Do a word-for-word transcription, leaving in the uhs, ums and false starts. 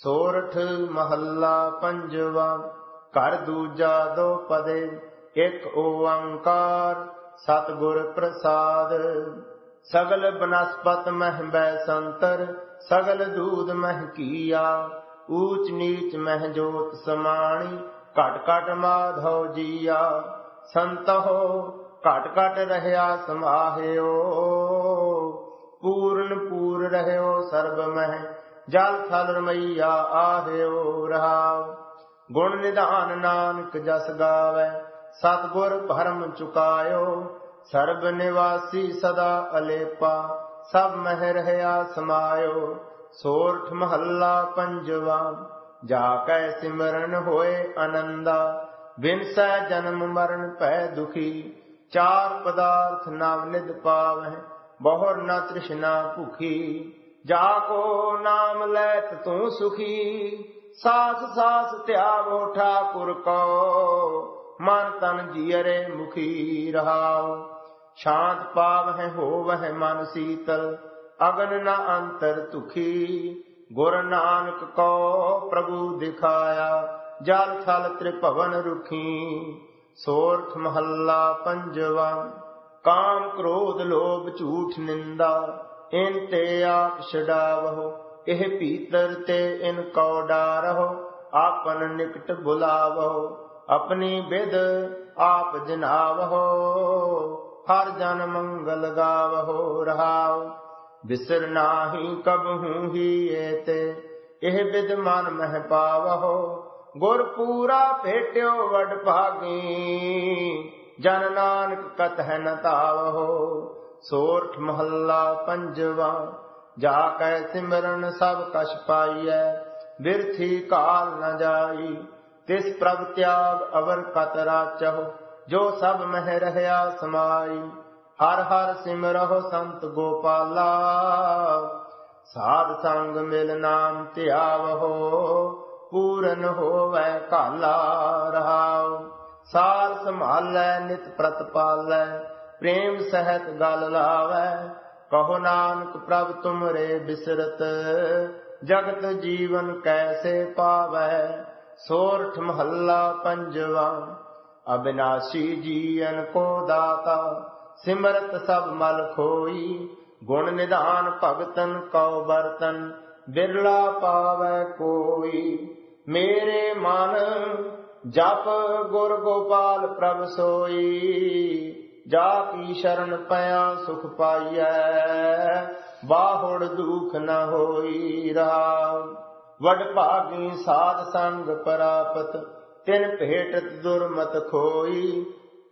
ਸੋਰਠ ਮਹੱਲਾ ਪੰਜਵਾ। ਘਰ ਦੂਜਾ ਦੋ ਪਦੇ, ਇੱਕ ਓੰਕਾਰ ਸਤਿਗੁਰ ਪ੍ਰਸਾਦ। ਸਗਲ ਬਨਸਪਤ ਮਹਿ ਬੈ ਸੰਤਰ, ਸਗਲ ਦੂਧ ਮਹਿ ਕੀਆ। ਊਚ ਨੀਚ ਮਹਿ ਜੋਤ ਸਮਾਣੀ, ਘਟ ਘਟ ਮਾਧੋ ਜੀਆ। ਸੰਤਹੁ ਘਟ ਘਟ ਰਹਿਆ ਸਮਾਹਿਓ, ਪੂਰਨ ਪੂਰ ਰਹਿਓ ਸਰਬ ਮਹਿ। ਜਲ ਥਲ ਰਮਈਆ ਆਹਿਓ ਰਹਾਉ। ਗੁਣ ਨਿਧਾਨ ਨਾਨਕ ਜਸ ਗਾਵੈ, ਸਤਿਗੁਰ ਭਰਮ ਚੁਕਾਇਓ। ਸਰਬ ਨਿਵਾਸੀ ਸਦਾ ਅਲੇਪਾ, ਸਭ ਮਹਿ ਰਹਿਆ ਸਮਾਇਓ। ਸੋਰਠ ਮਹੱਲਾ ਪੰਜਵਾ। ਜਾ ਕੈ ਸਿਮਰਨ ਹੋਏ ਆਨੰਦਾ, ਬਿਨਸੈ ਜਨਮ ਮਰਨ ਭੈ ਦੁਖੀ। ਚਾਰ ਪਦਾਰਥ ਨਵ ਨਿਧ ਪਾਵਹਿ, ਬਹੁਰ ਨ ਤ੍ਰਿਸ਼ਨਾ ਭੁਖੀ। ਜਾ ਕੋ ਨਾਮ ਲੈਤ ਤੂੰ ਸੁਖੀ, ਸਾਸ ਸਾਸ ਧਿਆਵੋ ਠਾਕੁਰ ਕੋ। ਮਨ ਤਨ ਜੀਅਰੇ ਮੁਖੀ ਰਹਾਉ। ਸ਼ਾਂਤ ਪਾਵਹਿ ਹੋਵਹਿ ਮਨ ਸੀਤਲ, ਅਗਨ ਨ ਅੰਤਰ ਤੁਖੀ। ਗੁਰ ਨਾਨਕ ਕੋ ਪ੍ਰਭੂ ਦਿਖਾਇਆ, ਜਲ ਥਲ ਤ੍ਰਿਭਵਨ ਰੁਖੀ। ਸੋਰਠ ਮਹੱਲਾ ਪੰਜਵਾ। ਕਾਮ ਕ੍ਰੋਧ ਲੋਭ ਝੂਠ ਨਿੰਦਾ, ਇਨ ਤੇ ਆਪ ਛਡਾਵਹੁ। ਇਹ ਭੀਤਰ ਤੇ ਇਨ ਕਉ ਡਾਰਹੁ, ਆਪਨ ਨਿਕਟ ਬੁਲਾਵਹੁ। ਆਪਣੀ ਬਿਦ ਆਪ ਜਨਾਵਹੁ, ਹਰ ਜਨ ਮੰਗਲ ਗਾਵਹੁ ਰਹਾਉ। ਬਿਸਰ ਨਾਹੀ ਕਬਹੂ ਹੀ ਏਤੇ, ਇਹ ਬਿਦ ਮਨ ਮਹਿ ਪਾਵਹੁ। ਗੁਰ ਪੂਰਾ ਭੇਟਿਓ ਵਡ ਭਾਗੀ, ਜਨ ਨਾਨਕ ਕਤਹਿ ਨ ਧਾਵਹੁ। ਸੋਰਠ ਮਹੱਲਾ ਪੰਜਵਾ। ਜਾ ਕੈ ਸਿਮਰਨ ਸਭ ਕਛ ਪਾਈਐ, ਬਿਰਥੀ ਕਾਲ ਨ ਜਾਈ। ਤਿਸ ਪ੍ਰਭ ਤਿਆਗ ਅਵਰ ਕਤ ਰਾਚਹੁ, ਜੋ ਸਭ ਮਹਿ ਰਹਿਆ ਸਮਾਈ। ਹਰ ਹਰ ਸਿਮਰਹੁ ਸੰਤ ਗੋਪਾਲਾ, ਸਾਧ ਸੰਗ ਮਿਲ ਨਾਮ ਧਿਆਵਹੁ। ਪੂਰਨ ਹੋਵੈ ਕਾਲਾ ਰਹਾਉ। ਸਾਰ ਸੰਭਾਲੈ ਨਿਤ ਪ੍ਰਤਪਾਲੈ, ਪ੍ਰੇਮ ਸਹਿਤ ਗਲ ਲਾਵੈ। ਕਹੋ ਨਾਨਕ ਪ੍ਰਭ ਤੁਮਰੇ ਬਿਸਰਤ, ਜਗਤ ਜੀਵਨ ਕੈਸੇ ਪਾਵੈ। ਸੋਰਠ ਮਹੱਲਾ ਪੰਜਵਾ। ਅਬਿਨਾਸ਼ੀ ਜੀਅਨ ਕੋ ਦਾਤਾ, ਸਿਮਰਤ ਸਭ ਮਲ ਖੋਈ। ਗੁਣ ਨਿਧਾਨ ਭਗਤਨ ਕਉ ਬਰਤਨ, ਬਿਰਲਾ ਪਾਵੈ ਕੋਈ। ਮੇਰੇ ਮਨ ਜਪ ਗੁਰ ਗੋਪਾਲ ਪ੍ਰਭ ਸੋਈ। ਜਾ ਕੀ ਸ਼ਰਨ ਪਿਆ ਸੁਖ ਪਾਈਐ, ਬਾਹੁੜ ਦੁਖ ਨ ਹੋਈ ਰਹਾਉ। ਵਡ ਭਾਗੀ ਸਾਧ ਸੰਗ ਪ੍ਰਾਪਤ, ਤਿਨ ਭੇਟਤ ਦੁਰਮਤ ਖੋਈ।